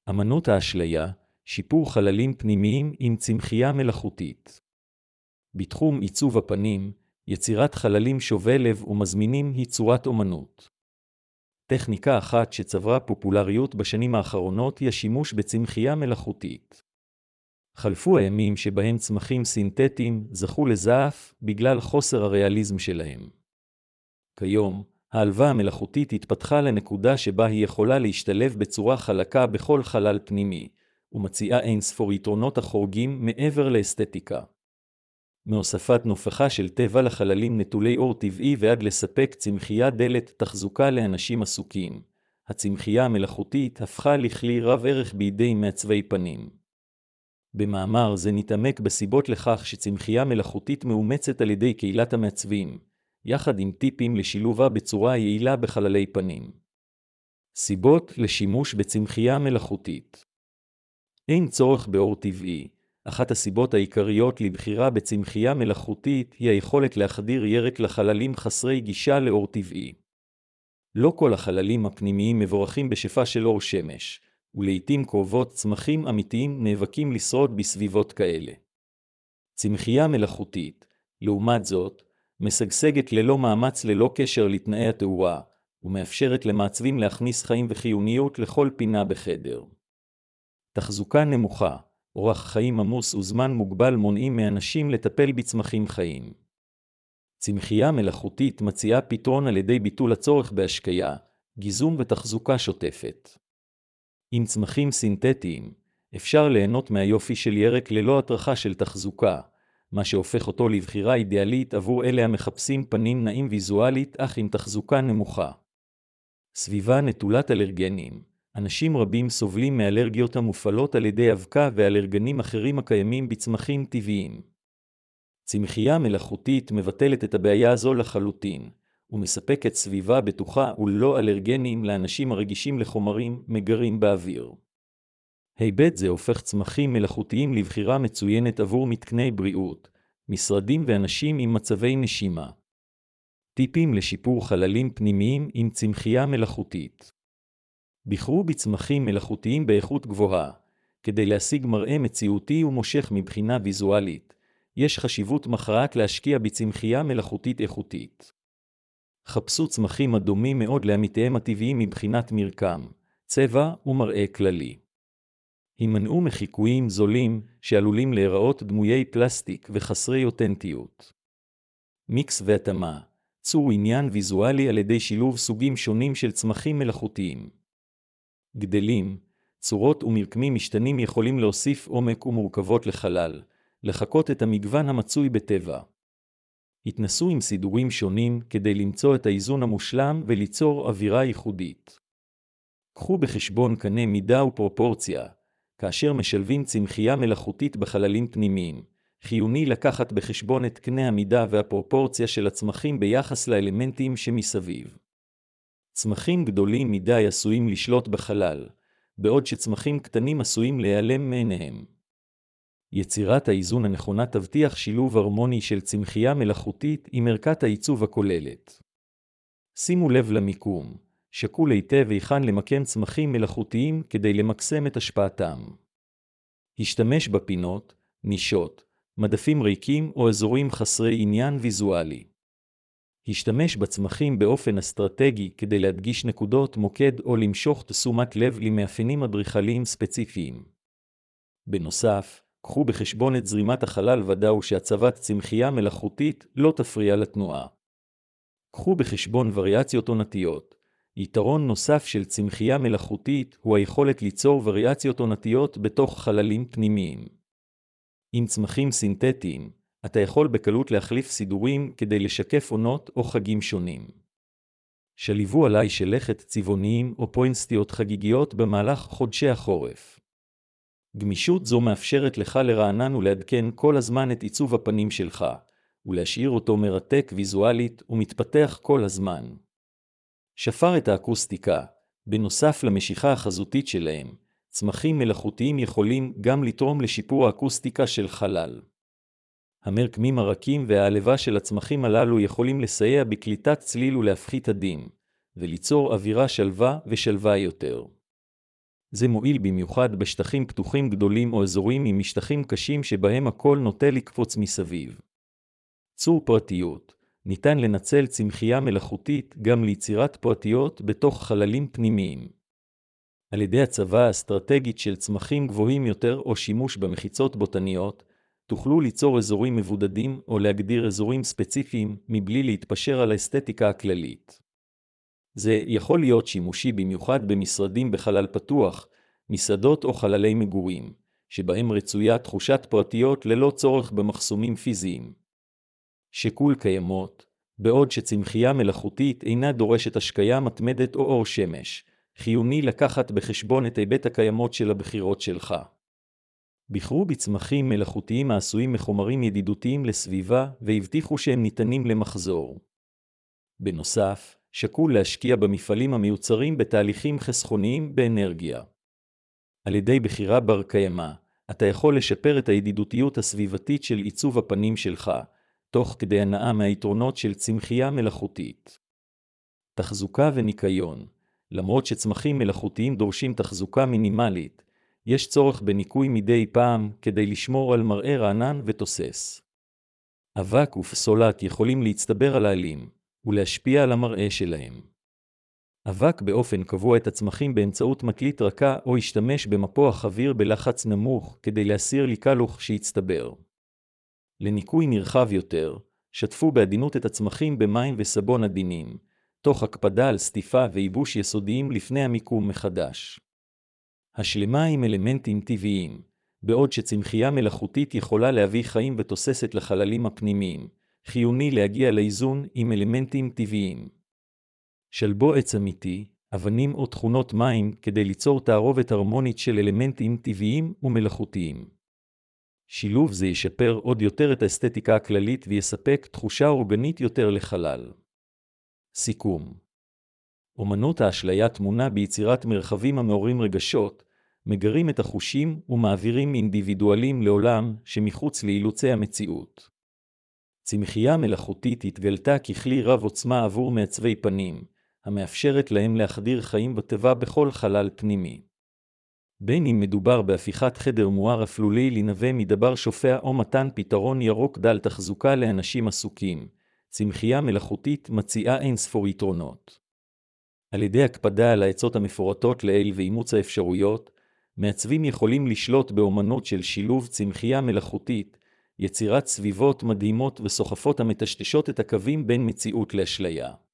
אמנות האשליה, שיפור חללים פנימיים עם צמחייה מלאכותית. בתחום עיצוב הפנים, יצירת חללים שובי לב ומזמינים היא צורת אומנות. טכניקה אחת שצברה פופולריות בשנים האחרונות היא השימוש בצמחייה מלאכותית. חלפו הימים שבהם צמחים סינתטיים זכו לזעף בגלל חוסר הריאליזם שלהם. כיום, העלווה המלאכותית התפתחה לנקודה שבה היא יכולה להשתלב בצורה חלקה בכל חלל פנימי, ומציעה אין ספור יתרונות החורגים מעבר לאסתטיקה. מהוספת נופחה של טבע לחללים נטולי אור טבעי ועד לספק צמחייה דלת תחזוקה לאנשים עסוקים, הצמחייה המלאכותית הפכה לכלי רב ערך בידי מעצבי פנים. במאמר זה נתעמק בסיבות לכך שצמחייה מלאכותית מאומצת על ידי קהילת המעצבים, יחד עם טיפים לשילובה בצורה יעילה בחללי פנים. סיבות לשימוש בצמחייה מלאכותית. אין צורך באור טבעי. אחת הסיבות העיקריות לבחירה בצמחייה מלאכותית היא היכולת להחדיר ירק לחללים חסרי גישה לאור טבעי. לא כל החללים הפנימיים מבורכים בשפע של אור שמש, ולעיתים קרובות צמחים אמיתיים נאבקים לשרוד בסביבות כאלה. צמחייה מלאכותית, לעומת זאת, משגשגת ללא מאמץ ללא קשר לתנאי התאורה, ומאפשרת למעצבים להכניס חיים וחיוניות לכל פינה בחדר. תחזוקה נמוכה, אורח חיים עמוס וזמן מוגבל מונעים מאנשים לטפל בצמחים חיים. צמחייה מלאכותית מציעה פתרון על ידי ביטול הצורך בהשקיה, גיזום ותחזוקה שוטפת. עם צמחים סינתטיים, אפשר ליהנות מהיופי של ירק ללא הטרחה של תחזוקה, מה שהופך אותו לבחירה אידיאלית עבור אלה המחפשים פנים נעים ויזואלית אך עם תחזוקה נמוכה. סביבה נטולת אלרגנים. אנשים רבים סובלים מאלרגיות המופעלות על ידי אבקה ואלרגנים אחרים הקיימים בצמחים טבעיים. צמחייה מלאכותית מבטלת את הבעיה הזו לחלוטין, ומספקת סביבה בטוחה וללא אלרגנים לאנשים הרגישים לחומרים מגרים באוויר. היבט זה הופך צמחים מלאכותיים לבחירה מצוינת עבור מתקני בריאות, משרדים ואנשים עם מצבי נשימה. טיפים לשיפור חללים פנימיים עם צמחייה מלאכותית. בחרו בצמחים מלאכותיים באיכות גבוהה. כדי להשיג מראה מציאותי ומושך מבחינה ויזואלית, יש חשיבות מכרעת להשקיע בצמחייה מלאכותית איכותית. חפשו צמחים הדומים מאוד לעמיתיהם הטבעיים מבחינת מרקם, צבע ומראה כללי. הימנעו מחיקויים זולים שעלולים להיראות דמויי פלסטיק וחסרי אותנטיות. מיקס והתאמה, צור עניין ויזואלי על ידי שילוב סוגים שונים של צמחים מלאכותיים. גדלים, צורות ומרקמים משתנים יכולים להוסיף עומק ומורכבות לחלל, לחקות את המגוון המצוי בטבע. התנסו עם סידורים שונים כדי למצוא את האיזון המושלם וליצור אווירה ייחודית. קחו בחשבון קנה מידה ופרופורציה, כאשר משלבים צמחייה מלאכותית בחללים פנימיים, חיוני לקחת בחשבון את קנה המידה והפרופורציה של הצמחים ביחס לאלמנטים שמסביב. צמחים גדולים מדי עשויים לשלוט בחלל, בעוד שצמחים קטנים עשויים להיעלם מעיניהם. יצירת האיזון הנכונה תבטיח שילוב הרמוני של צמחייה מלאכותית עם ערכת העיצוב הכוללת. שימו לב למיקום, שקול היטב היכן למקם צמחים מלאכותיים כדי למקסם את השפעתם. השתמש בפינות, נישות, מדפים ריקים או אזורים חסרי עניין ויזואלי. השתמש בצמחים באופן אסטרטגי כדי להדגיש נקודות מוקד או למשוך תשומת לב למאפיינים אדריכליים ספציפיים. בנוסף, קחו בחשבון את זרימת החלל ודאו שהצבת צמחייה מלאכותית לא תפריע לתנועה. קחו בחשבון וריאציות עונתיות. יתרון נוסף של צמחייה מלאכותית הוא היכולת ליצור וריאציות עונתיות בתוך חללים פנימיים. עם צמחים סינתטיים, אתה יכול בקלות להחליף סידורים כדי לשקף עונות או חגים שונים. שליבו עליי שלכת צבעוניים או פוינסטיות חגיגיות במהלך חודשי החורף. גמישות זו מאפשרת לך לרענן ולעדכן כל הזמן את עיצוב הפנים שלך, ולהשאיר אותו מרתק ויזואלית ומתפתח כל הזמן. שפר את האקוסטיקה, בנוסף למשיכה החזותית שלהם, צמחים מלאכותיים יכולים גם לתרום לשיפור האקוסטיקה של חלל. המרקמים הרכים והעלבה של הצמחים הללו יכולים לסייע בקליטת צליל ולהפחית הדים, וליצור אווירה שלווה ושלווה יותר. זה מועיל במיוחד בשטחים פתוחים גדולים או אזורים עם משטחים קשים שבהם הכל נוטה לקפוץ מסביב. צור פרטיות. ניתן לנצל צמחייה מלאכותית גם ליצירת פרטיות בתוך חללים פנימיים. על ידי הצבה האסטרטגית של צמחים גבוהים יותר או שימוש במחיצות בוטניות, תוכלו ליצור אזורים מבודדים או להגדיר אזורים ספציפיים מבלי להתפשר על האסתטיקה הכללית. זה יכול להיות שימושי במיוחד במשרדים בחלל פתוח, מסעדות או חללי מגורים, שבהם רצויה תחושת פרטיות ללא צורך במחסומים פיזיים. שקול קיימות, בעוד שצמחייה מלאכותית אינה דורשת השקיה מתמדת או אור שמש, חיוני לקחת בחשבון את היבט הקיימות של הבחירות שלך. בחרו בצמחים מלאכותיים העשויים מחומרים ידידותיים לסביבה והבטיחו שהם ניתנים למחזור. בנוסף, שקול להשקיע במפעלים המיוצרים בתהליכים חסכוניים באנרגיה. על ידי בחירה בר קיימא, אתה יכול לשפר את הידידותיות הסביבתית של עיצוב הפנים שלך, תוך כדי הנאה מהיתרונות של צמחייה מלאכותית. תחזוקה וניקיון. למרות שצמחים מלאכותיים דורשים תחזוקה מינימלית, יש צורך בניקוי מדי פעם כדי לשמור על מראה רענן ותוסס. אבק ופסולת יכולים להצטבר על העלים ולהשפיע על המראה שלהם. אבק באופן קבוע את הצמחים באמצעות מקליט רכה או ישתמש במפוח אוויר בלחץ נמוך כדי להסיר ליקלוך שיצטבר. לניקוי נרחב יותר, שטפו בעדינות את הצמחים במים וסבון עדינים, תוך הקפדה על סטיפה וייבוש יסודיים לפני המיקום מחדש. השלמה עם אלמנטים טבעיים, בעוד שצמחייה מלאכותית יכולה להביא חיים ותוססת לחללים הפנימיים, חיוני להגיע לאיזון עם אלמנטים טבעיים. שלבו עץ אמיתי, אבנים או תכונות מים כדי ליצור תערובת הרמונית של אלמנטים טבעיים ומלאכותיים. שילוב זה ישפר עוד יותר את האסתטיקה הכללית ויספק תחושה אורגנית יותר לחלל. סיכום. אומנות האשליה תמונה ביצירת מרחבים המעוררים רגשות, מגרים את החושים ומעבירים אינדיבידואלים לעולם שמחוץ לאילוצי המציאות. צמחייה מלאכותית התגלתה ככלי רב עוצמה עבור מעצבי פנים, המאפשרת להם להחדיר חיים בטבע בכל חלל פנימי. בין אם מדובר בהפיכת חדר מואר אפלולי לנווה מדבר שופע או מתן פתרון ירוק דל תחזוקה לאנשים עסוקים, צמחייה מלאכותית מציעה אין ספור יתרונות. על ידי הקפדה על העצות המפורטות לעיל ואימוץ האפשרויות, מעצבים יכולים לשלוט באומנות של שילוב צמחייה מלאכותית, יצירת סביבות מדהימות וסוחפות המטשטשות את הקווים בין מציאות לאשליה.